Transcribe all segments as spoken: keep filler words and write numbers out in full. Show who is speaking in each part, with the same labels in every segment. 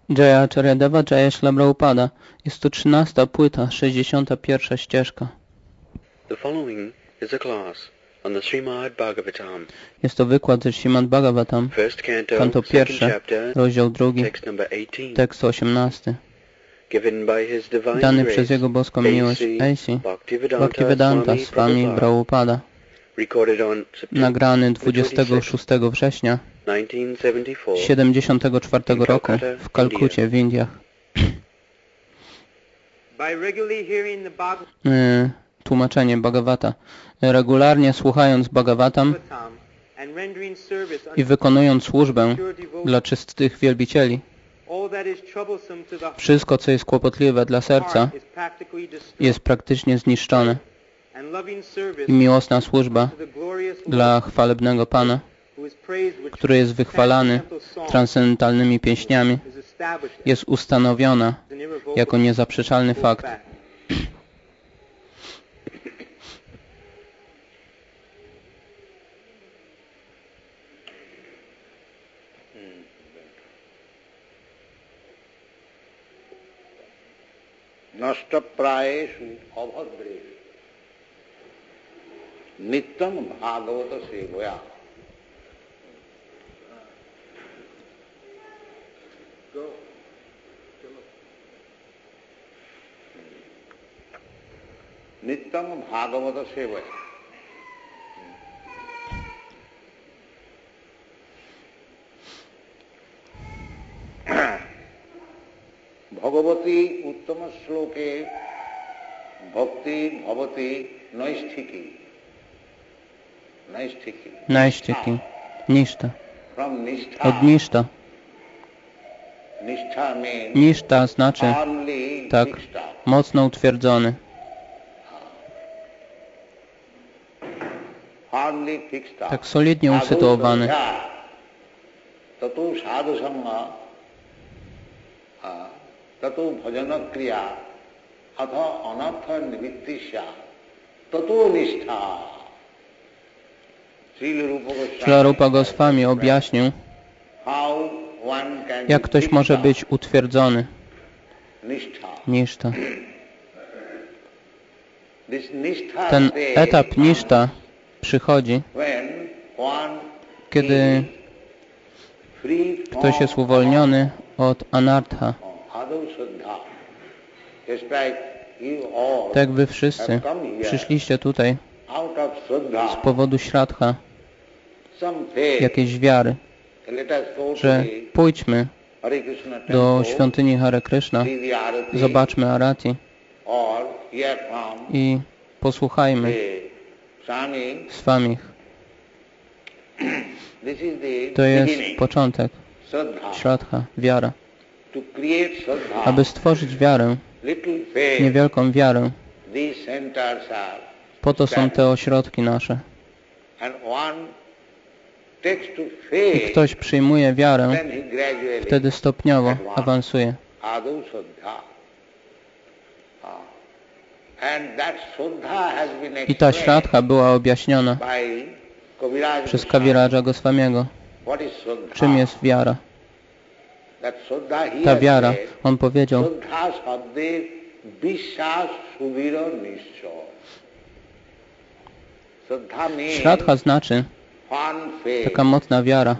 Speaker 1: Jaya Acharya Deva Jaya Śrīla Prabhupada. Jest to trzynasta płyta, sześćdziesiąta pierwsza ścieżka.
Speaker 2: The following is a class on the Srimad Bhagavatam.
Speaker 1: Jest to wykład ze Śrīmad Bhagavatam,
Speaker 2: First canto,
Speaker 1: kanto
Speaker 2: second
Speaker 1: pierwsze,
Speaker 2: chapter,
Speaker 1: rozdział drugi,
Speaker 2: text number eighteen.
Speaker 1: tekst osiemnasty.
Speaker 2: Given by His Divine
Speaker 1: Dany
Speaker 2: Grace,
Speaker 1: przez Jego boską miłość
Speaker 2: A
Speaker 1: A C
Speaker 2: Bhaktivedanta
Speaker 1: Bhaktivedanta
Speaker 2: Swami
Speaker 1: Swami
Speaker 2: Prabhupada.
Speaker 1: Prabhupada.
Speaker 2: Recorded on September
Speaker 1: Nagrany dwudziestego szóstego września
Speaker 2: nineteen seventy-four
Speaker 1: siedemdziesiątego czwartego
Speaker 2: in
Speaker 1: roku
Speaker 2: Calcutta,
Speaker 1: w Kalkucie w Indiach.
Speaker 3: By regularly hearing the Bhagavatam
Speaker 1: Y, tłumaczenie Bhagavata. Regularnie słuchając Bhagavatam
Speaker 3: and rendering service
Speaker 1: i
Speaker 3: unto
Speaker 1: wykonując służbę
Speaker 3: pure devotion,
Speaker 1: dla czystych wielbicieli,
Speaker 3: all that is troublesome to the
Speaker 1: wszystko, co jest kłopotliwe dla serca,
Speaker 3: heart is practically destroyed,
Speaker 1: jest praktycznie zniszczone
Speaker 3: and loving service
Speaker 1: i miłosna służba
Speaker 3: to the glorious
Speaker 1: dla
Speaker 3: Lord,
Speaker 1: chwalebnego Pana,
Speaker 3: who is praised with
Speaker 1: który jest wychwalany
Speaker 3: transcendental songs,
Speaker 1: transcendentalnymi pieśniami,
Speaker 3: is established as
Speaker 1: jest ustanowiona
Speaker 3: an irrevocable
Speaker 1: jako niezaprzeczalny fakt.
Speaker 3: fact.
Speaker 4: नष्टप्रायेषु अभद्रेषु नित्यं भागवत सेवया नित्यं भागवत सेवया भगवती उत्तम श्लोके भक्ति भवति नैष्ठिकी नैष्ठिकी
Speaker 1: Najścieki, niszta,
Speaker 4: from nishtha
Speaker 1: od niszta.
Speaker 4: nishtha means
Speaker 1: Niszta znaczy
Speaker 4: firmly
Speaker 1: tak,
Speaker 4: fixed up,
Speaker 1: mocno utwierdzony,
Speaker 4: firmly fixed up,
Speaker 1: tak solidnie usytuowany.
Speaker 4: ततो साधु संग ततो भजन क्रिया अथ अनर्थ निवृत्ति ततो निष्ठा.
Speaker 1: Śrīla Rupa Goswami objaśnił, jak ktoś może być utwierdzony. Niszta. Ten etap niszta przychodzi, kiedy ktoś jest uwolniony od anartha. Tak jak wy wszyscy przyszliście tutaj z powodu śradha, jakiejś wiary, że pójdźmy do świątyni Hare Krishna, zobaczmy Arati i posłuchajmy Swamich. To jest początek. Śradha, wiara. Aby stworzyć wiarę, niewielką wiarę, po to są te ośrodki nasze. I ktoś przyjmuje wiarę, wtedy stopniowo awansuje. I ta śradha była objaśniona przez Kaviraja Goswamiego. Czym jest wiara? Ta wiara, on powiedział, śradha znaczy taka mocna wiara.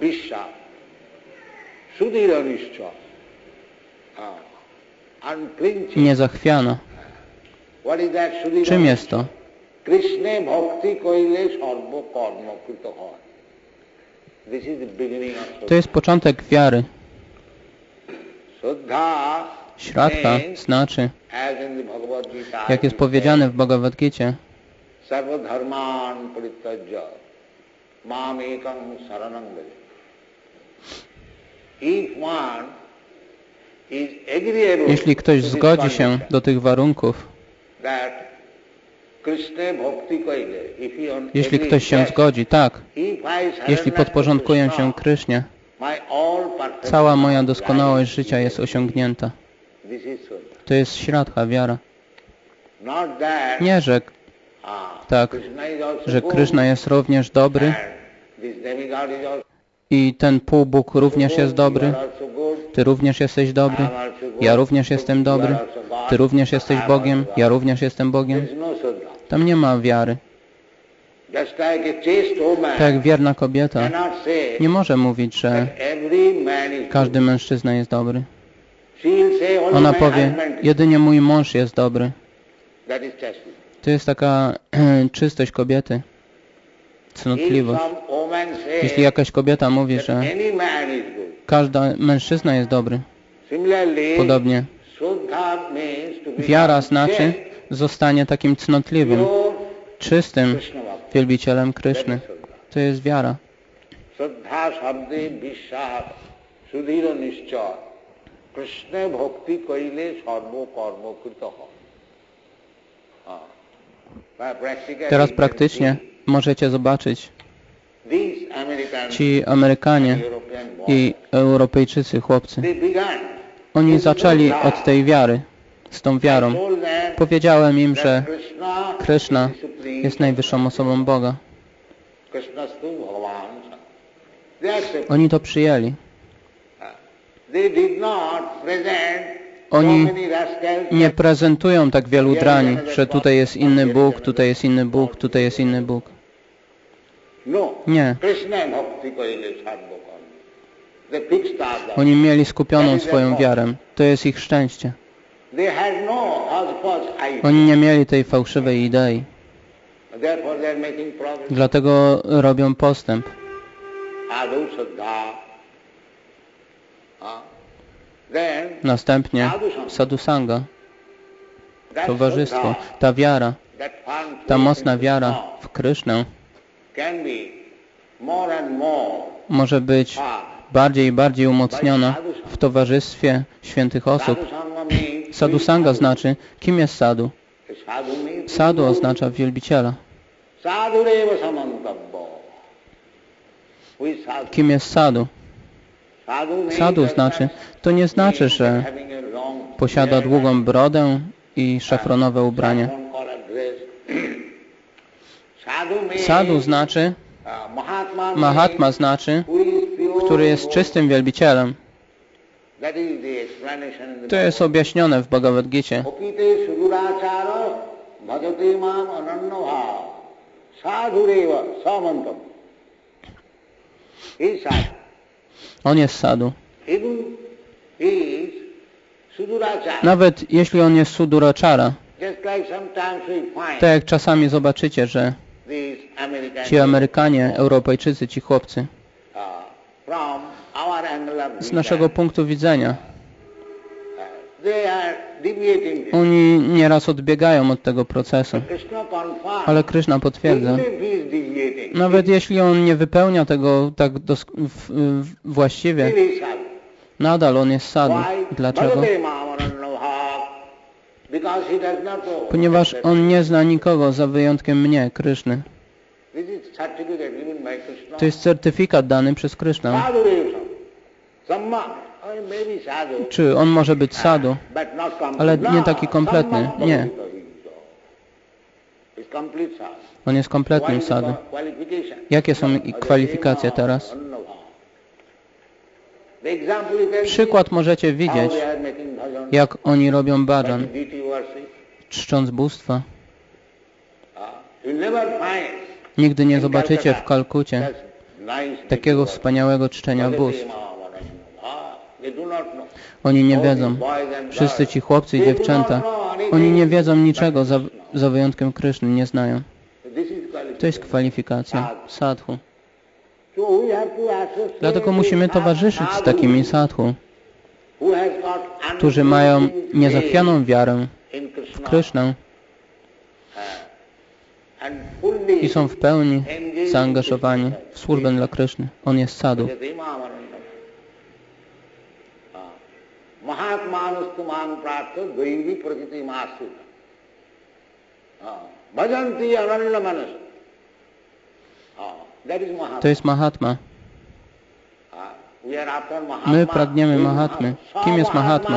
Speaker 1: Niezachwiana. Czym jest to? To jest początek wiary. Śradha znaczy, jak jest powiedziane w Bhagavad Gicie, jeśli ktoś zgodzi się do tych warunków, jeśli ktoś się zgodzi, tak, jeśli podporządkuję się Krysznie, cała moja doskonałość życia jest osiągnięta. To jest śradha, wiara. Nie, że tak, że Kryszna jest również dobry i ten półbóg również jest dobry Ty również jesteś dobry, ja również jestem dobry, Ty również jesteś Bogiem, ja również jestem Bogiem. Tam nie ma wiary. Tak jak wierna kobieta nie może mówić, że każdy mężczyzna jest dobry. Ona powie, jedynie mój mąż jest dobry. To jest taka czystość kobiety, cnotliwość. Jeśli jakaś kobieta mówi, że każdy mężczyzna jest dobry, podobnie wiara znaczy zostanie takim cnotliwym, czystym wielbicielem Kryszny. To jest wiara. Teraz praktycznie możecie zobaczyć, ci Amerykanie i Europejczycy, chłopcy, oni zaczęli od tej wiary, z tą wiarą. Powiedziałem im, że Kryszna jest najwyższą osobą Boga. Oni to przyjęli. Oni nie prezentują tak wielu drani, że tutaj jest inny Bóg, tutaj jest inny Bóg, tutaj jest inny Bóg. Nie. Oni mieli skupioną swoją wiarę. To jest ich szczęście. Oni nie mieli tej fałszywej idei. Dlatego robią postęp. Następnie sadhusanga, towarzystwo, ta wiara, ta mocna wiara w Krysznę może być bardziej i bardziej umocniona w towarzystwie świętych osób. Sadhusanga znaczy, kim jest sadhu? Sadhu oznacza wielbiciela. Kim jest sadhu? Sadhu znaczy, to nie znaczy, że posiada długą brodę i szafronowe ubranie. Sadhu znaczy, Mahatma znaczy, który jest czystym wielbicielem. To jest objaśnione w Bhagavad Gicie. On jest sadhu. Nawet jeśli on jest sudurachara, tak jak czasami zobaczycie, że ci Amerykanie, Europejczycy, ci chłopcy, z naszego punktu widzenia, oni nieraz odbiegają od tego procesu. Ale Kryszna potwierdza, nawet jeśli on nie wypełnia tego tak właściwie, nadal on jest sadhu. Dlaczego? Ponieważ on nie zna nikogo za wyjątkiem mnie, Kryszny. To jest certyfikat dany przez Krysznę. Czy on może być sadhu, ale nie taki kompletny. Nie. On jest kompletnym sadhu. Jakie są kwalifikacje teraz? Przykład możecie widzieć, jak oni robią bhajan, czcząc bóstwa. Nigdy nie zobaczycie w Kalkucie takiego wspaniałego czczenia bóstw. Oni nie wiedzą. Wszyscy ci chłopcy i dziewczęta, oni nie wiedzą niczego za, za wyjątkiem Kryszny, nie znają. To jest kwalifikacja sadhu. Dlatego musimy towarzyszyć z takimi sadhu, którzy mają niezachwianą wiarę w Krysznę i są w pełni zaangażowani w służbę dla Kryszny. On jest sadhu. To jest Mahatma. My pragniemy Mahatmy. Kim jest Mahatma?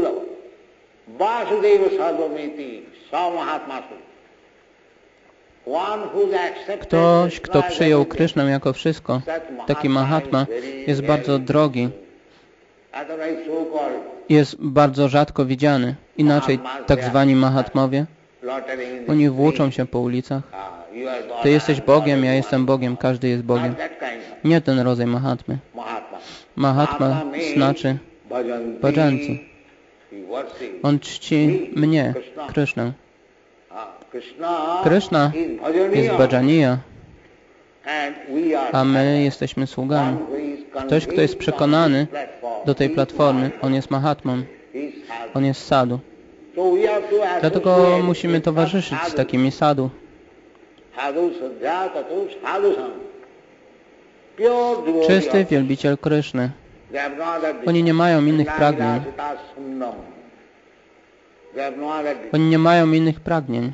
Speaker 1: Ktoś, kto przyjął Krysznę jako wszystko, taki Mahatma, jest bardzo drogi
Speaker 4: otherwise so-called
Speaker 1: jest bardzo rzadko widziany. Inaczej tak zwani Mahatmowie,
Speaker 4: loitering in the
Speaker 1: oni
Speaker 4: street.
Speaker 1: włóczą się po ulicach.
Speaker 4: Ah, you are God,
Speaker 1: Ty jesteś
Speaker 4: I am
Speaker 1: Bogiem,
Speaker 4: God,
Speaker 1: ja
Speaker 4: you
Speaker 1: jestem
Speaker 4: are
Speaker 1: Bogiem, każdy jest Bogiem.
Speaker 4: Not that kind of
Speaker 1: Nie ten rodzaj Mahatmy.
Speaker 4: Mahatma.
Speaker 1: Mahatma
Speaker 4: means
Speaker 1: znaczy
Speaker 4: bhajanti.
Speaker 1: bhajanti.
Speaker 4: He worships.
Speaker 1: On czci mnie, Krishnę.
Speaker 4: Ah, Krishna,
Speaker 1: Krishna
Speaker 4: is bhajaniya.
Speaker 1: jest bhajaniya,
Speaker 4: And we are
Speaker 1: a my jesteśmy sługami.
Speaker 4: one who is
Speaker 1: Ktoś, kto jest przekonany
Speaker 4: platform.
Speaker 1: do tej platformy, on jest Mahatmą,
Speaker 4: He is sadhu.
Speaker 1: on jest sadhu.
Speaker 4: So we have to
Speaker 1: Dlatego
Speaker 4: associate
Speaker 1: musimy
Speaker 4: with
Speaker 1: towarzyszyć z
Speaker 4: sadhu.
Speaker 1: takimi sadhu.
Speaker 4: Sadhu Sadhya Tatu Sadhu Sam. Pure devotee
Speaker 1: Czysty
Speaker 4: of-
Speaker 1: wielbiciel Kryszny.
Speaker 4: They have no other
Speaker 1: Oni nie mają innych pragnień.
Speaker 4: Navilasita Sunnam. They have no other
Speaker 1: Oni nie mają innych pragnień.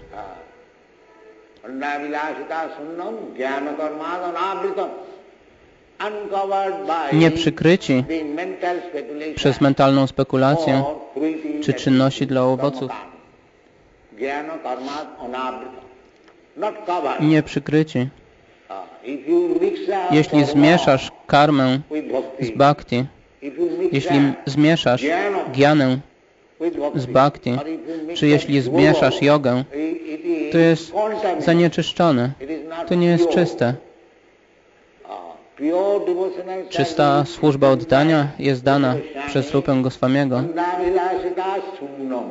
Speaker 4: Navilasita Sunnam Jnana Karmadanabritam. Uncovered by
Speaker 1: Nie przykryci
Speaker 4: the mental speculation
Speaker 1: przez mentalną spekulację
Speaker 4: or fruitive
Speaker 1: czy czynności dla owoców.
Speaker 4: Jnana Karmadanabritam. Not covered.
Speaker 1: Nie przykryci.
Speaker 4: Ah, if you mix up
Speaker 1: Jeśli
Speaker 4: karma
Speaker 1: zmieszasz karmę
Speaker 4: with bhakti,
Speaker 1: z bhakti,
Speaker 4: if you mix
Speaker 1: jeśli
Speaker 4: up
Speaker 1: zmieszasz gyanę
Speaker 4: with bhakti,
Speaker 1: z bhakti,
Speaker 4: or if you mix
Speaker 1: czy jeśli
Speaker 4: up
Speaker 1: zmieszasz
Speaker 4: yoga,
Speaker 1: jogę,
Speaker 4: it- it is
Speaker 1: to jest
Speaker 4: contaminated.
Speaker 1: zanieczyszczone.
Speaker 4: It is not
Speaker 1: To nie jest
Speaker 4: pure.
Speaker 1: czyste.
Speaker 4: Ah, pure devotional
Speaker 1: Czysta
Speaker 4: service
Speaker 1: służba oddania jest dana przez Rupę Goswamiego.
Speaker 4: Navilasita sunnam.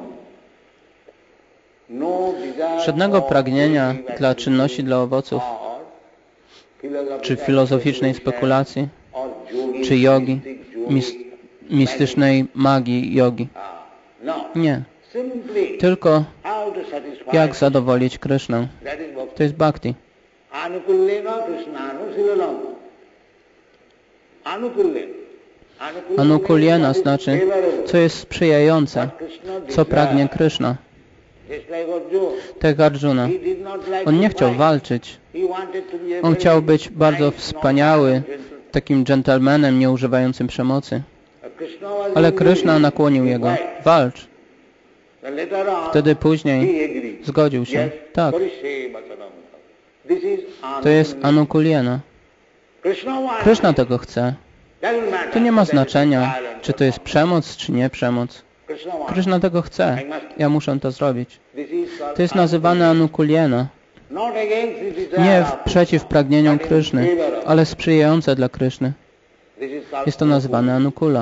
Speaker 4: No desire
Speaker 1: Żadnego
Speaker 4: for
Speaker 1: pragnienia
Speaker 4: fruitive
Speaker 1: dla
Speaker 4: activity
Speaker 1: czynności dla owoców,
Speaker 4: or philosophical
Speaker 1: czy filozoficznej
Speaker 4: speculation
Speaker 1: spekulacji,
Speaker 4: or yogi,
Speaker 1: czy jogi,
Speaker 4: mystic yogi,
Speaker 1: mis mistycznej magii jogi.
Speaker 4: Ah, no.
Speaker 1: Nie.
Speaker 4: Simply
Speaker 1: Tylko
Speaker 4: how to satisfy
Speaker 1: jak zadowolić Krysznę.
Speaker 4: that is bhakti.
Speaker 1: To jest bhakti.
Speaker 4: Anukullena Krishnanu Anukullena.
Speaker 1: Anukuliena znaczy, co jest sprzyjające, co pragnie Kryszna. Tak jak Arjuna. On nie chciał walczyć. On chciał być bardzo wspaniały, takim dżentelmenem, nie używającym przemocy. Ale Kryszna nakłonił jego. Walcz. Wtedy później zgodził się. Tak. To jest Anukuliena. Kryszna tego chce. To nie ma znaczenia, czy to jest przemoc, czy nie przemoc. Kryszna tego chce. Ja muszę to zrobić. To jest nazywane Anukuliena. Nie przeciw pragnieniom Kryszny, ale sprzyjające dla Kryszny. Jest to nazywane Anukula.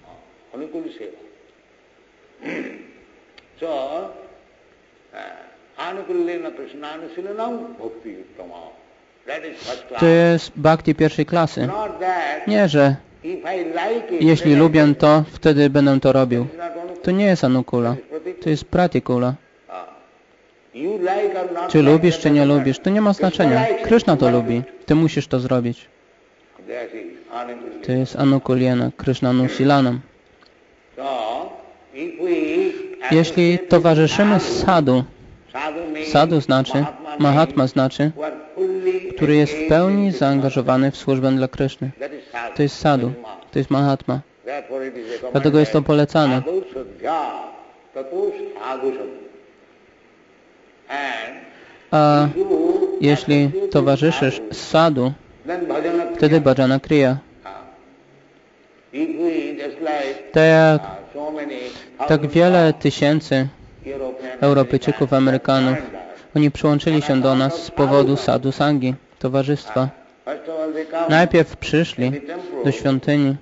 Speaker 1: To jest bhakti pierwszej klasy. Nie, że jeśli lubię to, wtedy będę to robił. To nie jest Anukula. To jest Pratikula. Czy lubisz, czy nie lubisz, to nie ma znaczenia. Kryszna to lubi. Ty musisz to zrobić. To jest Anukuliena, Krishnanu-silanam. Jeśli towarzyszymy sadhu, sadhu znaczy, Mahatma znaczy, który jest w pełni zaangażowany w służbę dla Kryszny. To jest sadhu, to jest Mahatma. Dlatego jest to polecane. A jeśli towarzyszysz sadhu, wtedy bhajana kriya. Tak jak tak wiele tysięcy Europejczyków, Amerykanów, oni przyłączyli się do nas z powodu sadhu sangi, towarzystwa. Najpierw przyszli do świątyni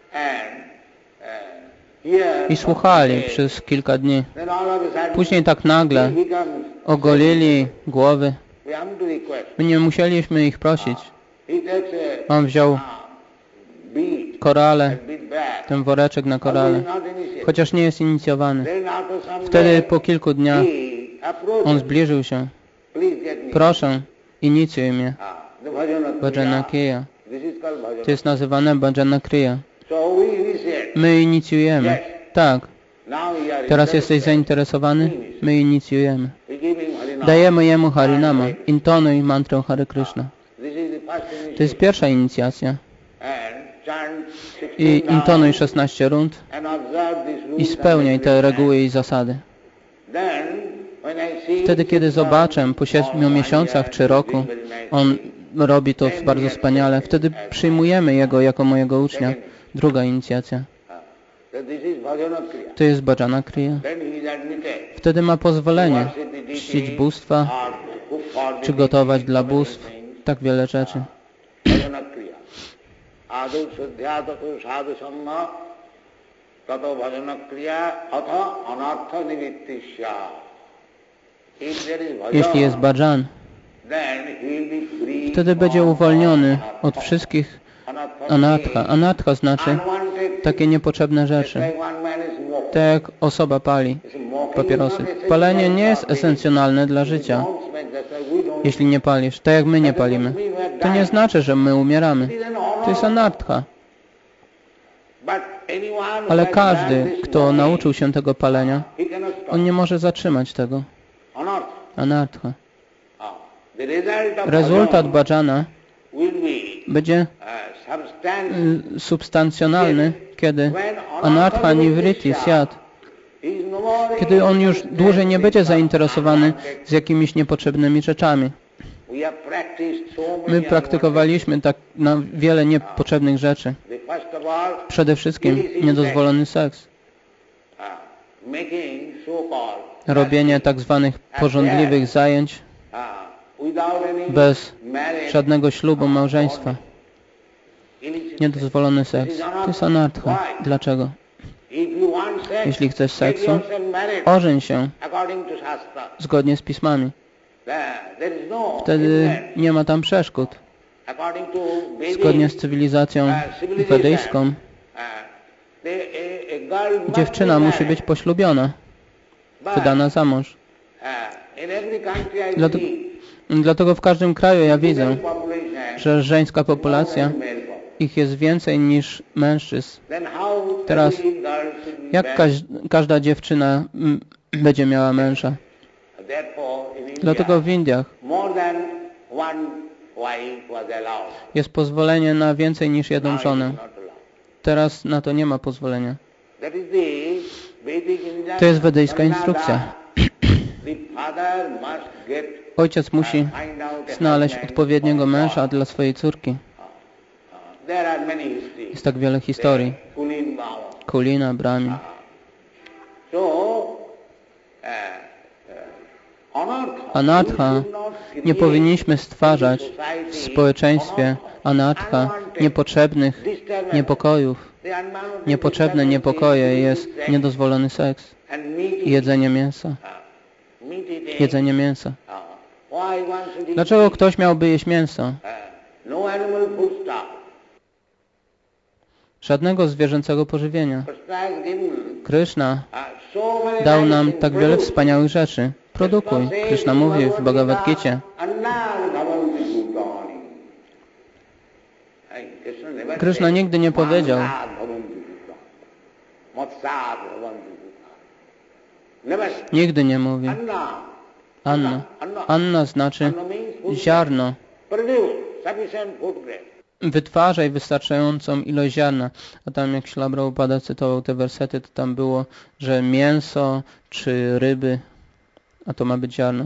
Speaker 1: i słuchali przez kilka dni. Później tak nagle ogolili głowy. My nie musieliśmy ich prosić. On wziął korale, ten woreczek na korale, chociaż nie jest inicjowany. Wtedy po kilku dniach on zbliżył się. Proszę, inicjuj mnie. Bhajana kriya. To jest nazywane Bhajana kriya. My inicjujemy. Tak. Teraz jesteś zainteresowany? My inicjujemy. Dajemy jemu Harinama. Intonuj mantrę Hare Krishna. To jest pierwsza inicjacja. I intonuj szesnaście rund i spełniaj te reguły i zasady. Wtedy, kiedy zobaczę po siedmiu miesiącach czy roku, on robi to bardzo wspaniale, wtedy przyjmujemy jego jako mojego ucznia. Druga inicjacja. To jest bhajana kriya. Wtedy ma pozwolenie czcić bóstwa, czy gotować dla bóstw, tak wiele rzeczy. Jeśli jest bhajan, wtedy będzie uwolniony od wszystkich anartha. Anartha znaczy takie niepotrzebne rzeczy. Tak jak osoba pali papierosy. Palenie nie jest esencjonalne dla życia. Jeśli nie palisz, tak jak my nie palimy, to nie znaczy, że my umieramy. To jest anartha. Ale każdy, kto nauczył się tego palenia, on nie może zatrzymać tego. Anartha. Rezultat bhajana będzie substancjonalny, kiedy anartha nivritti syat, kiedy on już dłużej nie będzie zainteresowany z jakimiś niepotrzebnymi rzeczami. My praktykowaliśmy tak na wiele niepotrzebnych rzeczy. Przede wszystkim niedozwolony seks. Robienie tak zwanych pożądliwych zajęć bez żadnego ślubu małżeństwa. Niedozwolony seks. To jest anartha. Dlaczego? Jeśli chcesz seksu, ożeń się zgodnie z pismami. Wtedy nie ma tam przeszkód. Zgodnie z cywilizacją wedyjską, dziewczyna musi być poślubiona, wydana za mąż. Dlatego, dlatego w każdym kraju ja widzę, że żeńska populacja, ich jest więcej niż mężczyzn. Teraz, jak każ, każda dziewczyna m, będzie miała męża? Dlatego w Indiach jest pozwolenie na więcej niż jedną żonę. Teraz na to nie ma pozwolenia. To jest wedyjska instrukcja. Ojciec musi znaleźć odpowiedniego męża dla swojej córki. Jest tak wiele historii. Kulina, Brahmin. Anartha nie powinniśmy stwarzać w społeczeństwie anartha niepotrzebnych niepokojów. Niepotrzebne niepokoje jest niedozwolony seks i jedzenie mięsa. Jedzenie mięsa. Dlaczego ktoś miałby jeść mięso? Żadnego zwierzęcego pożywienia. Kryszna dał nam tak wiele wspaniałych rzeczy. Produkuj. Kryszna mówi w Bhagavad Gita. Kryszna nigdy nie powiedział, nigdy nie mówi. Anna. Anna znaczy ziarno. Wytwarzaj wystarczającą ilość ziarna. A tam jak Śrīla Prabhupāda cytował te wersety, to tam było, że mięso czy ryby, a to ma być ziarno.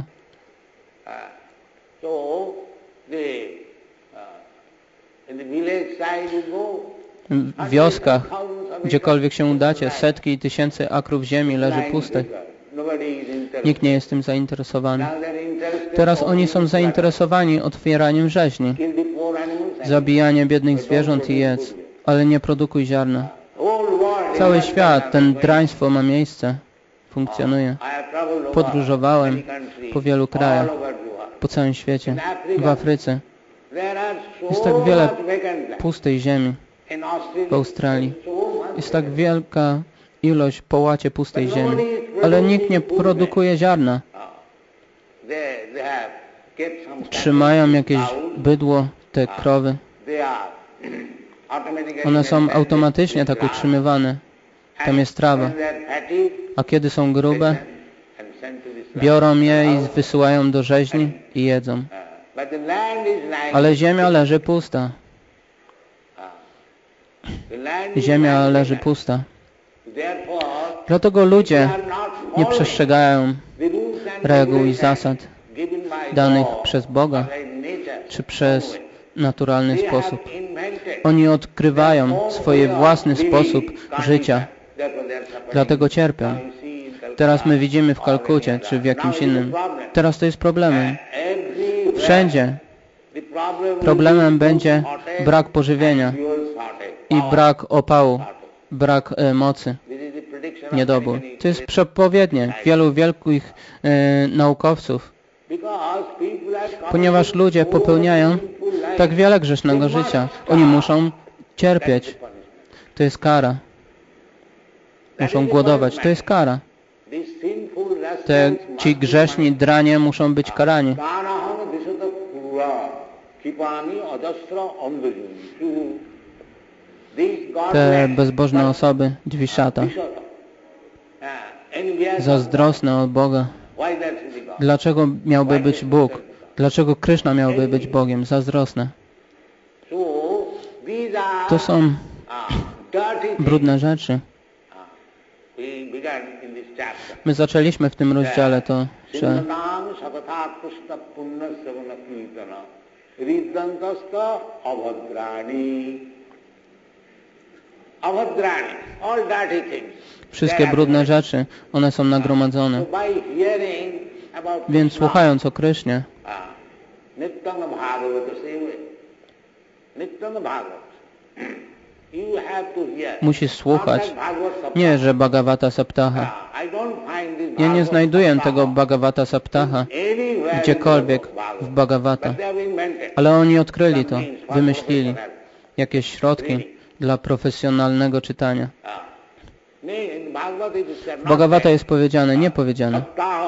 Speaker 1: W wioskach, gdziekolwiek się udacie, setki i tysięcy akrów ziemi leży pustych. Nikt nie jest tym zainteresowany. Teraz oni są zainteresowani otwieraniem rzeźni. Zabijanie biednych zwierząt i jedz, ale nie produkuj ziarna. Cały świat, ten draństwo ma miejsce, funkcjonuje. Podróżowałem po wielu krajach, po całym świecie, w Afryce. Jest tak wiele pustej ziemi. W Australii jest tak wielka ilość po łacie pustej ziemi, ale nikt nie produkuje ziarna. Trzymają jakieś bydło, te krowy. One są automatycznie tak utrzymywane. Tam jest trawa. A kiedy są grube, biorą je i wysyłają do rzeźni i jedzą. Ale ziemia leży pusta. Ziemia leży pusta. Dlatego ludzie nie przestrzegają reguł i zasad danych przez Boga czy przez naturalny sposób. Oni odkrywają swój własny sposób życia. Dlatego cierpią. Teraz my widzimy w Kalkucie, czy w jakimś innym. Teraz to jest problemem. Wszędzie. Problemem będzie brak pożywienia i brak opału, brak e, mocy, niedobór. To jest przepowiednie wielu wielkich e, naukowców, ponieważ ludzie popełniają tak wiele grzesznego życia. Oni muszą cierpieć. To jest kara. Muszą głodować. To jest kara. Te, ci grzeszni dranie muszą być karani. Te bezbożne osoby, Dwiszata, zazdrosne od Boga. Dlaczego miałby być Bóg? Dlaczego Kryszna miałby być Bogiem? Zazdrosne. To są brudne rzeczy. My zaczęliśmy w tym rozdziale to, że wszystkie brudne rzeczy, one są nagromadzone. Więc słuchając o Krysznie, musisz słuchać. Nie, że Bhagavata Saptaha. Ja nie znajduję tego Bhagavata Saptaha gdziekolwiek w Bhagavata. Ale oni odkryli to, wymyślili jakieś środki dla profesjonalnego czytania. W Bhagavata jest powiedziane, nie powiedziane.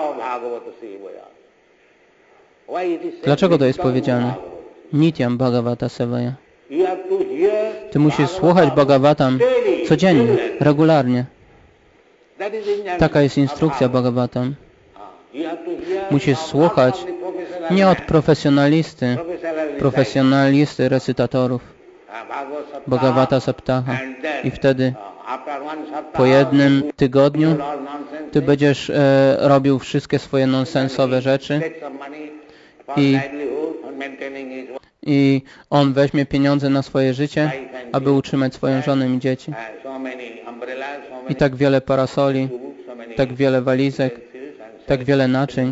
Speaker 1: Dlaczego to jest powiedziane? Nityam Bhagavata Sevaya. Ty musisz słuchać Bhagavatam codziennie, regularnie. Taka jest instrukcja Bhagavatam. Musisz słuchać nie od profesjonalisty, profesjonalisty recytatorów Bhagavata Saptaha. I wtedy po jednym tygodniu Ty będziesz e, robił wszystkie swoje nonsensowe rzeczy i, i on weźmie pieniądze na swoje życie, aby utrzymać swoją żonę i dzieci. I tak wiele parasoli, tak wiele walizek, tak wiele naczyń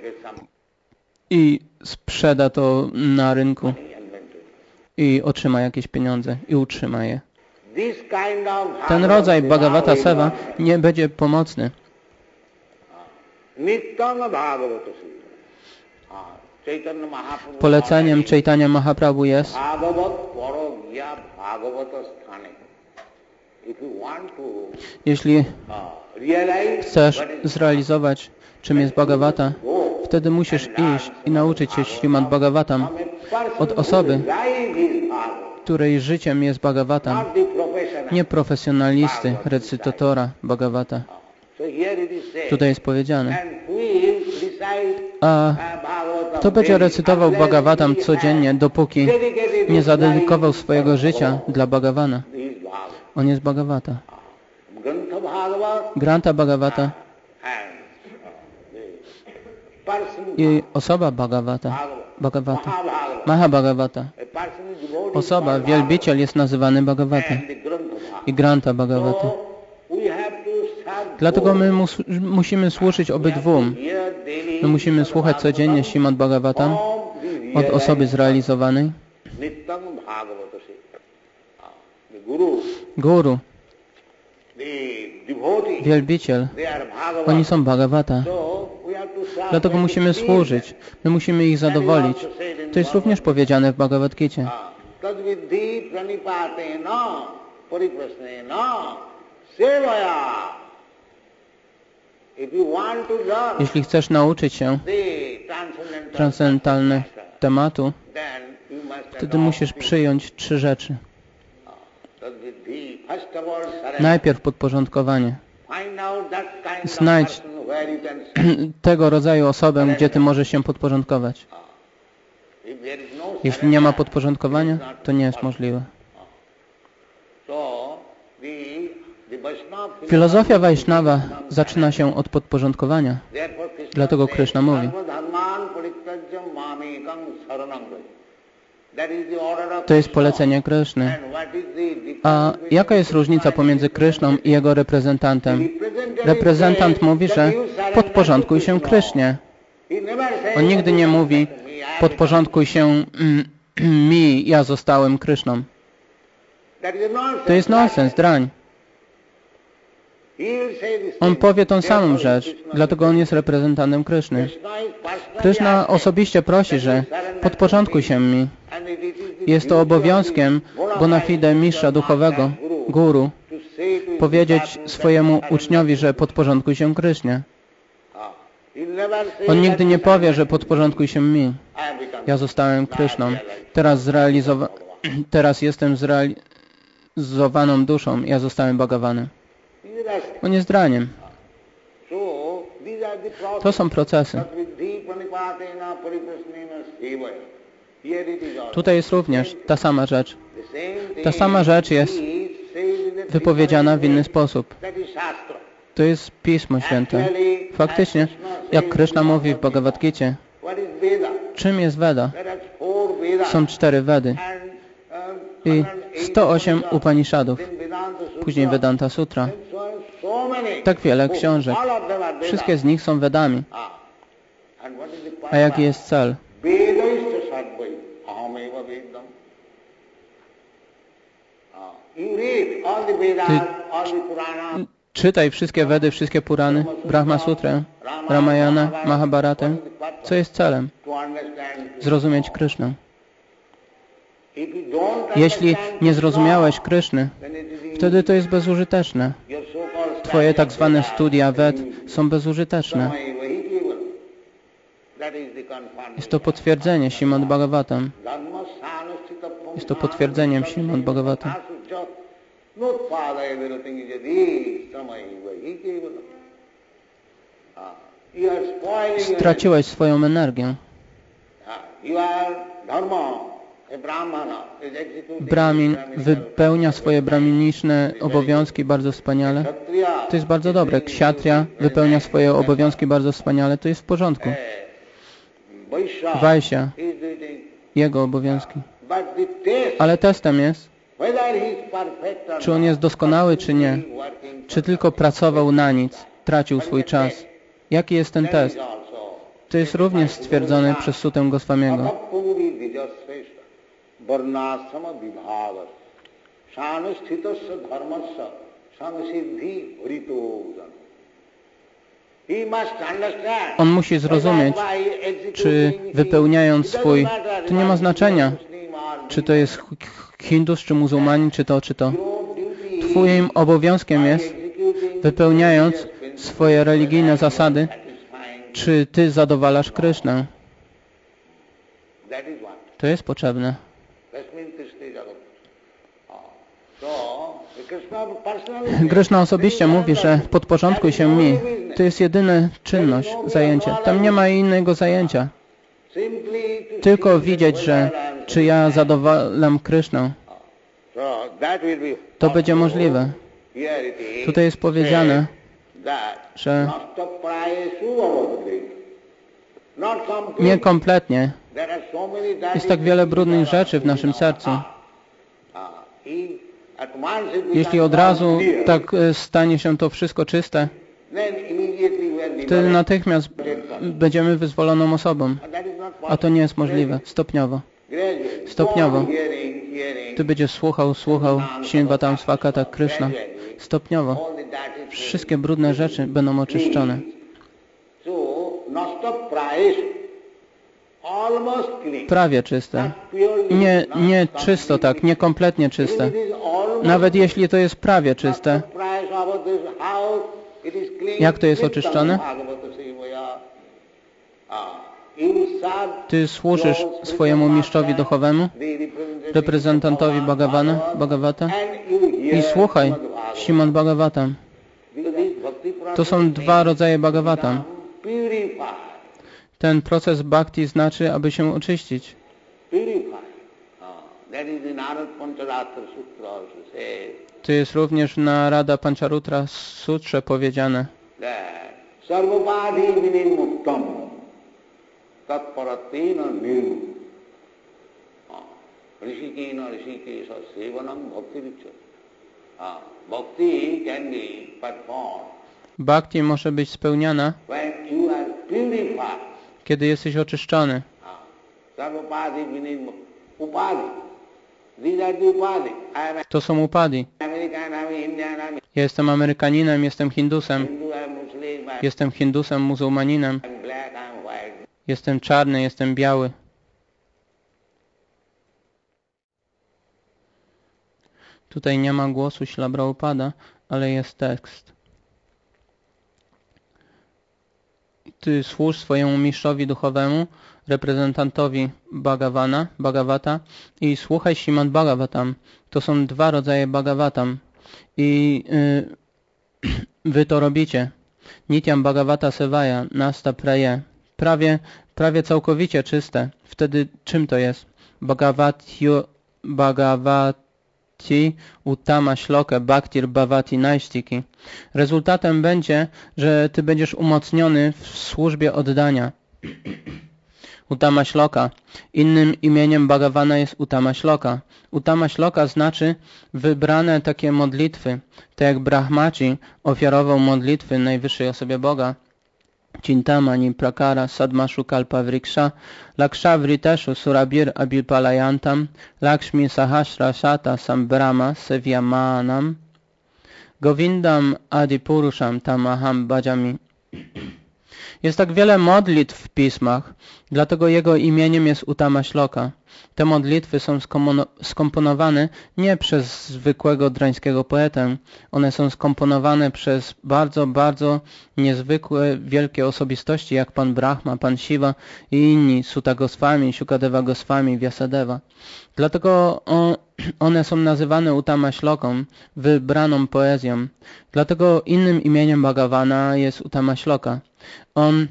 Speaker 1: i sprzeda to na rynku i otrzyma jakieś pieniądze i utrzyma je. Ten rodzaj Bhagavata Seva nie będzie pomocny. Poleceniem Chaitanya Mahaprabhu jest: jeśli chcesz zrealizować, czym jest Bhagavata, wtedy musisz iść i nauczyć się Śrimad Bhagavatam od osoby, której życiem jest Bhagavatam, nie profesjonalisty, recytatora Bhagavata. Tutaj jest powiedziane. A kto będzie recytował Bhagavatam codziennie, dopóki nie zadedykował swojego życia dla Bhagavana? On jest Bhagavata. Granta Bhagavata i osoba Bhagavata, Bhagavata, Maha Bhagavata. Osoba, wielbiciel jest nazywany Bhagavata i Granta Bhagavata. Dlatego my mus, musimy służyć obydwóm. My musimy słuchać codziennie Śrimad Bhagavatam od osoby zrealizowanej. Guru, wielbiciel, oni są Bhagavata. Dlatego musimy służyć. My musimy ich zadowolić. To jest również powiedziane w Bhagavad Gicie. Jeśli chcesz nauczyć się transcendentalnych tematów, wtedy musisz przyjąć trzy rzeczy. Najpierw podporządkowanie. Znajdź tego rodzaju osobę, gdzie Ty możesz się podporządkować. Jeśli nie ma podporządkowania, to nie jest możliwe. Filozofia Vaishnava zaczyna się od podporządkowania. Dlatego Kryszna mówi: To jest polecenie Kryszny. A jaka jest różnica pomiędzy Kryszną i jego reprezentantem? Reprezentant mówi, że podporządkuj się Krysznie. On nigdy nie mówi, podporządkuj się mm, mi, ja zostałem Kryszną. To jest nonsens, drań. On powie tą samą rzecz, dlatego on jest reprezentantem Kryszny. Kryszna osobiście prosi, że podporządkuj się mi. Jest to obowiązkiem bona fide mistrza duchowego, guru, powiedzieć swojemu uczniowi, że podporządkuj się Krysznie. On nigdy nie powie, że podporządkuj się mi. Ja zostałem Kryszną. Teraz, zrealizowa teraz jestem zrealizowaną duszą. Ja zostałem Bhagavanem. On jest draniem. To są procesy. Tutaj jest również ta sama rzecz. Ta sama rzecz jest wypowiedziana w inny sposób. To jest Pismo Święte. Faktycznie, jak Kryszna mówi w Bhagavad Gicie, czym jest Veda? Są cztery Vedy i sto osiem Upanishadów. Później Vedanta Sutra. Tak wiele książek. Wszystkie z nich są Vedami. A jaki jest cel? Ty czytaj wszystkie Vedy, wszystkie Purany, Brahma Sutrę, Ramayana, Mahabharatę. Co jest celem? Zrozumieć Krysznę. Jeśli nie zrozumiałeś Kryszny, wtedy to jest bezużyteczne. Twoje tak zwane studia Ved są bezużyteczne. Jest to potwierdzenie Śrimad Bhagavatam. Jest to potwierdzeniem Śrimad Bhagavatam. Straciłeś swoją energię. Brahmin wypełnia swoje brahminiczne obowiązki bardzo wspaniale. To jest bardzo dobre. Kshatriya wypełnia swoje obowiązki bardzo wspaniale. To jest w porządku. Vaishya, jego obowiązki. Ale testem jest, czy on jest doskonały, czy nie. Czy tylko pracował na nic, tracił swój czas. Jaki jest ten test? To jest również stwierdzone przez Sutę Goswamiego. On musi zrozumieć, czy wypełniając swój... To nie ma znaczenia, czy to jest Hindus, czy muzułmanin, czy to, czy to. Twoim obowiązkiem jest, wypełniając swoje religijne zasady, czy Ty zadowalasz Krysznę. To jest potrzebne. Kryszna osobiście mówi, że podporządkuj się mi. To jest jedyna czynność, zajęcie. Tam nie ma innego zajęcia. Tylko widzieć, że czy ja zadowalam Krysznę. To będzie możliwe. Tutaj jest powiedziane, że nie kompletnie. Jest tak wiele brudnych rzeczy w naszym sercu. Jeśli od razu tak stanie się to wszystko czyste, wtedy natychmiast będziemy wyzwoloną osobą. A to nie jest możliwe. Stopniowo. Stopniowo. Ty będziesz słuchał, słuchał Śrimvatam Svakata Kryszna. Stopniowo. Wszystkie brudne rzeczy będą oczyszczone. Prawie czyste. Nie, nie czysto tak, nie kompletnie czyste. Nawet jeśli to jest prawie czyste, jak to jest oczyszczone? Ty służysz swojemu mistrzowi duchowemu, reprezentantowi Bhagavana, Bhagavata i słuchaj Śrimad Bhagavatam. To są dwa rodzaje Bhagavatam. Ten proces bhakti znaczy, aby się oczyścić. To jest również na Rada Pancharutra Sutrze powiedziane.
Speaker 4: Rishikena Rishikesha Sevanam Bhakti Vicchara. Ah, Bhakti can be performed
Speaker 1: Bhakti może być spełniana,
Speaker 4: when you are purified.
Speaker 1: kiedy jesteś oczyszczony.
Speaker 4: Sarvapadi meaning upadi. These are the upadi. I am
Speaker 1: To są upadi.
Speaker 4: American, I am Indian, I am
Speaker 1: Ja jestem Amerykaninem, jestem Hindusem.
Speaker 4: Hindu, I am Muslim, I
Speaker 1: Jestem Hindusem, muzułmaninem.
Speaker 4: am black, I am white.
Speaker 1: Jestem czarny, jestem biały. Tutaj nie ma głosu Śrila Prabhupada, ale jest tekst. Ty służ swojemu mistrzowi duchowemu, reprezentantowi Bhagavana, Bhagavata i słuchaj Śrimad Bhagavatam. To są dwa rodzaje Bhagavatam. I yy, wy to robicie. Nityam Bhagavata Sevaya, Nasta Praye. Prawie, prawie całkowicie czyste. Wtedy czym to jest? Bhagavatyo, Bhagavati Uttama Shloka Bhaktir Bhavati Naistiki. Rezultatem będzie, że ty będziesz umocniony w służbie oddania. Uttama Shloka. Innym imieniem Bhagavana jest Uttama Shloka. Uttama Shloka znaczy wybrane takie modlitwy. Tak jak Brahmaci ofiarował modlitwy najwyższej osobie Boga. Cintamani Prakara Sadmashu Kalpa Vriksha Laksha Vriteshu Surabir Abilpalayantam Lakshmi Sahasra Shata Sambrama Sevyamanam Govindam Adipurusham Tamaham Bhajami. Jest tak wiele modlitw w pismach, dlatego jego imieniem jest Uttama Shloka. Te modlitwy są skomponowane nie przez zwykłego drańskiego poetę. One są skomponowane przez bardzo, bardzo niezwykłe, wielkie osobistości, jak Pan Brahma, Pan Shiva i inni, Sutta Goswami, Shukadeva Goswami, Vyasadeva. Dlatego one są nazywane Uttama Shloką, wybraną poezją. Dlatego innym imieniem Bhagavana jest Uttama Shloka. On,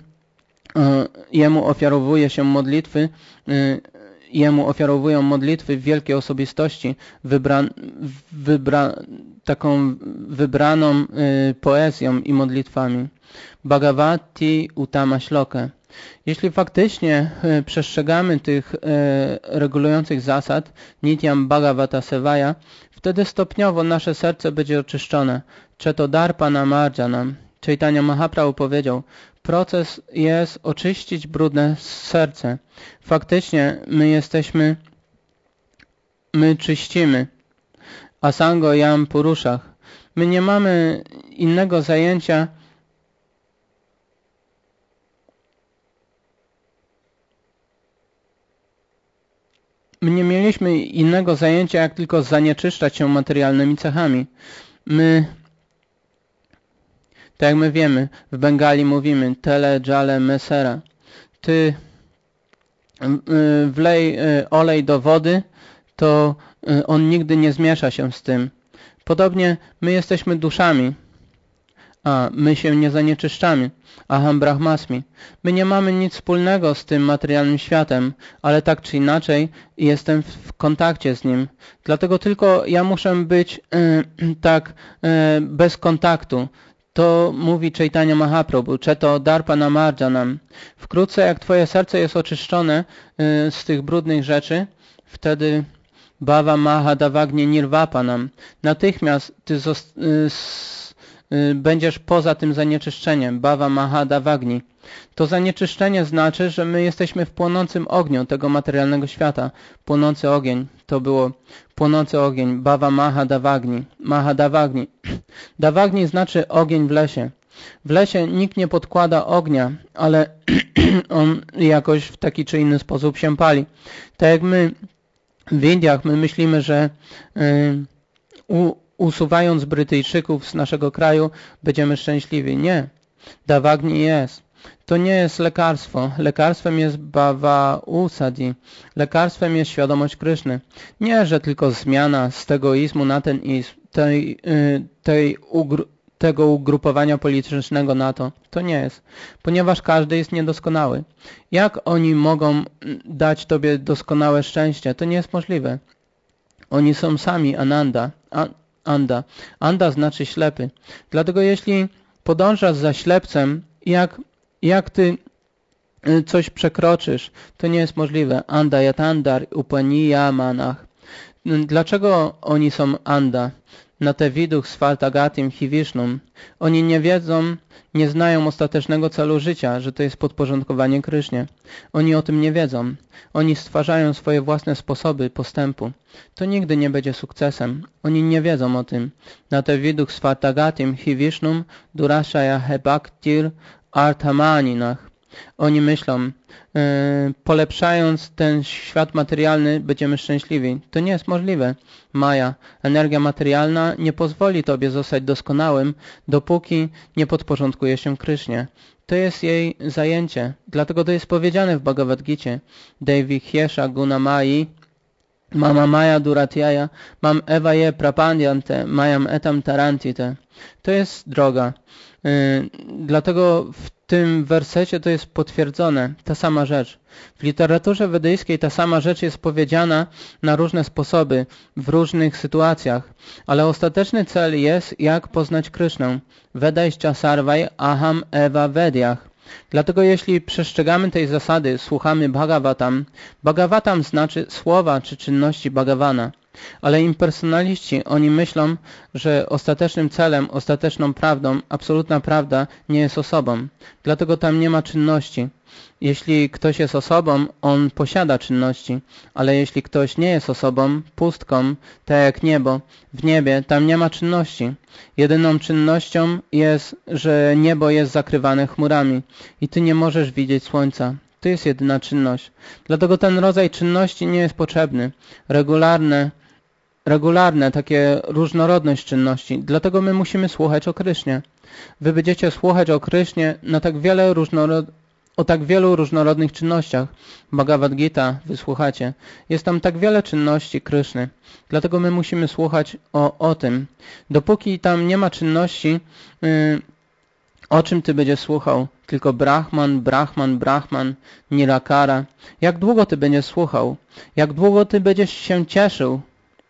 Speaker 1: jemu ofiarowuje się modlitwy, Jemu ofiarowują modlitwy wielkie osobistości, wybra, wybra, taką wybraną y, poezją i modlitwami. Bhagavati Uttama Shloka. Jeśli faktycznie y, przestrzegamy tych y, regulujących zasad, Nityam Bhagavata Sevaya, wtedy stopniowo nasze serce będzie oczyszczone. Cheto Darpana Marjanam. Chaitanya Mahaprabhu powiedział, proces jest oczyścić brudne serce. Faktycznie my jesteśmy, my czyścimy. Asango Yam Purushach. My nie mamy innego zajęcia My nie mieliśmy innego zajęcia, jak tylko zanieczyszczać się materialnymi cechami. My Tak jak my wiemy, w Bengali mówimy tele, jale, mesera. Ty wlej olej do wody, to on nigdy nie zmiesza się z tym. Podobnie my jesteśmy duszami, a my się nie zanieczyszczamy. Aham Brahmasmi. My nie mamy nic wspólnego z tym materialnym światem, ale tak czy inaczej jestem w kontakcie z nim. Dlatego tylko ja muszę być e, tak e, bez kontaktu. To mówi Chaitanya Mahaprabhu, Cheto Darpana Marjanam. Wkrótce jak twoje serce jest oczyszczone y, z tych brudnych rzeczy, wtedy Bhava Mahadavagni Nirvapanam. Natychmiast ty y, s, y, będziesz poza tym zanieczyszczeniem. Bhava Mahadavagni. To zanieczyszczenie znaczy, że my jesteśmy w płonącym ogniu tego materialnego świata. Płonący ogień. To było płonący ogień. Bhava Mahadavagni. Mahadavagni. Davagni znaczy ogień w lesie. W lesie nikt nie podkłada ognia, ale on jakoś w taki czy inny sposób się pali. Tak jak my w Indiach, my myślimy, że y, u, usuwając Brytyjczyków z naszego kraju będziemy szczęśliwi. Nie. Davagni jest. To nie jest lekarstwo. Lekarstwem jest bhava usadi. Lekarstwem jest świadomość Kryszny. Nie, że tylko zmiana z tego izmu na ten izm, tej, tej ugr tego ugrupowania politycznego na to. To nie jest. Ponieważ każdy jest niedoskonały. Jak oni mogą dać tobie doskonałe szczęście? To nie jest możliwe. Oni są sami Ananda. A, anda. Anda znaczy ślepy. Dlatego jeśli podążasz za ślepcem, jak Jak ty coś przekroczysz. To nie jest możliwe. Anda yatandar upaniyamanach. Dlaczego oni są anda? Na te widuch svaltagatim hivishnum. Oni nie wiedzą, nie znają ostatecznego celu życia, że to jest podporządkowanie Krysznie. Oni o tym nie wiedzą. Oni stwarzają swoje własne sposoby postępu. To nigdy nie będzie sukcesem. Oni nie wiedzą o tym. Na te widuch svaltagatim hivishnum durashaya hebaktir arthamaninach. Oni myślą, yy, polepszając ten świat materialny, będziemy szczęśliwi. To nie jest możliwe. Maja, energia materialna nie pozwoli Tobie zostać doskonałym, dopóki nie podporządkuje się Krysznie. To jest jej zajęcie. Dlatego to jest powiedziane w Bhagavad Gicie. Devi Hyesha Gunamai Mama Maya Duratyaya Mam Eva je Prapandyante Mayam Etam Tarantite. To jest droga. Yy, dlatego w tym wersecie to jest potwierdzone, ta sama rzecz. W literaturze wedyjskiej ta sama rzecz jest powiedziana na różne sposoby, w różnych sytuacjach, ale ostateczny cel jest, jak poznać Krysznę. Vedajścia sarvaj aham eva vedyach. Dlatego jeśli przestrzegamy tej zasady, słuchamy Bhagavatam, Bhagavatam znaczy słowa czy czynności Bhagavana. Ale impersonaliści, oni myślą, że ostatecznym celem, ostateczną prawdą, absolutna prawda nie jest osobą. Dlatego tam nie ma czynności. Jeśli ktoś jest osobą, on posiada czynności, ale jeśli ktoś nie jest osobą, pustką, tak jak niebo, w niebie, tam nie ma czynności. Jedyną czynnością jest, że niebo jest zakrywane chmurami i ty nie możesz widzieć słońca. To jest jedyna czynność. Dlatego ten rodzaj czynności nie jest potrzebny. Regularne, regularne, takie różnorodność czynności. Dlatego my musimy słuchać o Krysznie. Wy będziecie słuchać o Krysznie na tak wiele różnorod... o tak wielu różnorodnych czynnościach. Bhagavad Gita, wysłuchacie. Jest tam tak wiele czynności Kryszny. Dlatego my musimy słuchać o, o tym. Dopóki tam nie ma czynności, yy, o czym ty będziesz słuchał? Tylko Brahman, Brahman, Brahman, Nirakara. Jak długo ty będziesz słuchał? Jak długo ty będziesz się cieszył?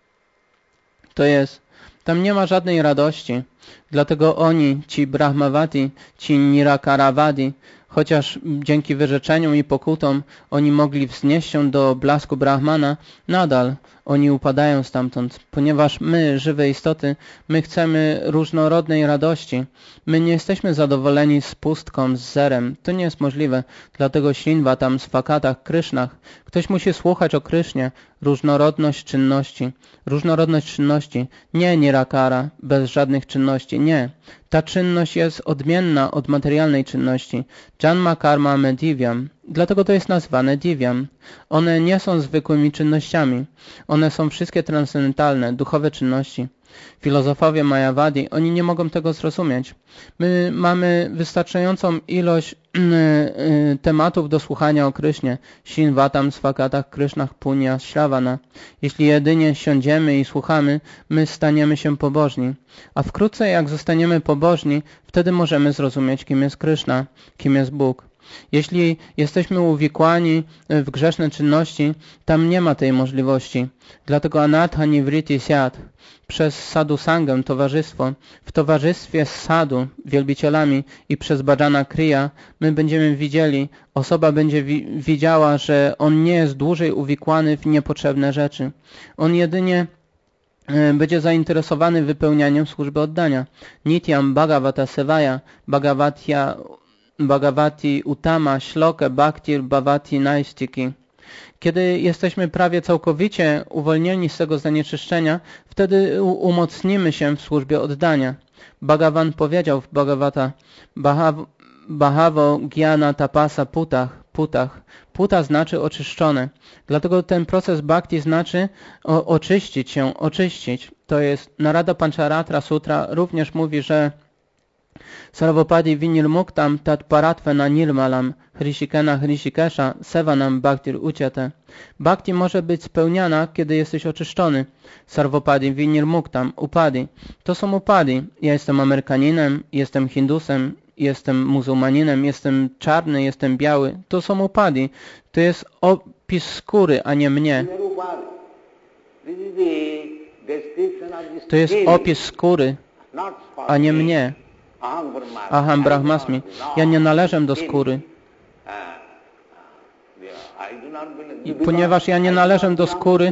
Speaker 1: To jest, tam nie ma żadnej radości. Dlatego oni, ci Brahmavati, ci Nirakaravadi, chociaż dzięki wyrzeczeniom i pokutom oni mogli wznieść się do blasku Brahmana, nadal oni upadają stamtąd, ponieważ my, żywe istoty, my chcemy różnorodnej radości. My nie jesteśmy zadowoleni z pustką, z zerem. To nie jest możliwe. Dlatego Śrinva tam w fakatach, Krysznach. Ktoś musi słuchać o Krysznie. Różnorodność czynności. Różnorodność czynności. Nie Nirakara, bez żadnych czynności. Nie. Ta czynność jest odmienna od materialnej czynności. Janma karma me divyam. Dlatego to jest nazwane divyam. One nie są zwykłymi czynnościami. One są wszystkie transcendentalne, duchowe czynności. Filozofowie Mayavadi, oni nie mogą tego zrozumieć. My mamy wystarczającą ilość yy, yy, tematów do słuchania o Krysznie. Śrinvatam, Svakatach, Krysznach, Punya, Shravana. Jeśli jedynie siądziemy i słuchamy, my staniemy się pobożni. A wkrótce jak zostaniemy pobożni, wtedy możemy zrozumieć, kim jest Kryszna, kim jest Bóg. Jeśli jesteśmy uwikłani w grzeszne czynności, tam nie ma tej możliwości. Dlatego anatha nivriti syat. Przez sadhu sangam, towarzystwo, w towarzystwie z sadhu, wielbicielami i przez bhajana kriya, my będziemy widzieli, osoba będzie wi widziała, że on nie jest dłużej uwikłany w niepotrzebne rzeczy. On jedynie będzie zainteresowany wypełnianiem służby oddania. Nityam Bhagavata Sevaya, Bhagavatya Bhagavati Utama Shloka Bhaktir Bhavati Naistiki. Kiedy jesteśmy prawie całkowicie uwolnieni z tego zanieczyszczenia, wtedy umocnimy się w służbie oddania. Bhagavan powiedział w Bhagavata Bhahavo Gyana Tapasa Putach. Putach. Puta znaczy oczyszczone. Dlatego ten proces bhakti znaczy o, oczyścić się, oczyścić. To jest Narada Pancharatra Sutra również mówi, że Sarvopadi vinirmuktam tat paratvena nirmalam hrishikena hrishikesha sevanam bhaktir uchyate. Bhakti może być spełniana, kiedy jesteś oczyszczony. Sarvopadi vinirmuktam upadi. To są upadi. Ja jestem Amerykaninem, jestem Hindusem, jestem muzułmaninem, jestem czarny, jestem biały. To są upadi. To jest opis skóry, a nie mnie. To jest opis skóry, a nie mnie. Aham Brahmasmi. Ja nie należę do skóry. I ponieważ ja nie należę do skóry,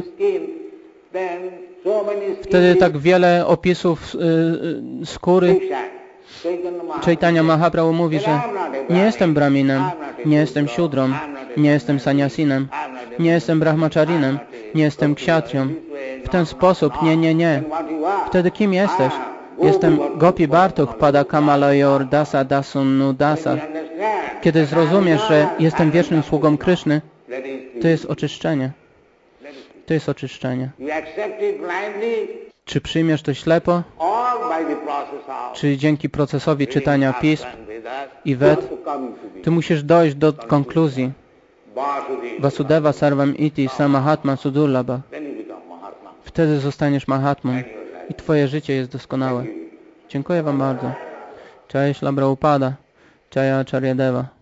Speaker 1: wtedy tak wiele opisów y, skóry. Chaitanya Mahaprabhu mówi, że nie jestem Brahminem, nie jestem Shudrą, nie jestem Sannyasinem, nie jestem Brahmacharinem, nie jestem Kshatrią. W ten sposób, nie, nie, nie. Wtedy kim jesteś? Jestem Gopi Bhartuch Pada Kamalayor Dasa Dasunnu Dasa. Kiedy zrozumiesz, że jestem wiecznym sługą Kryszny, to jest oczyszczenie. To jest oczyszczenie. Czy przyjmiesz to ślepo, czy dzięki procesowi czytania pism i Ved, ty musisz dojść do konkluzji. Vasudeva Sarvam Iti Samahatma Sudurlabha. Wtedy zostaniesz Mahatmą i twoje życie jest doskonałe. Dziękuję wam bardzo. Jai Śla Prabhupada, Jai Acharya Deva.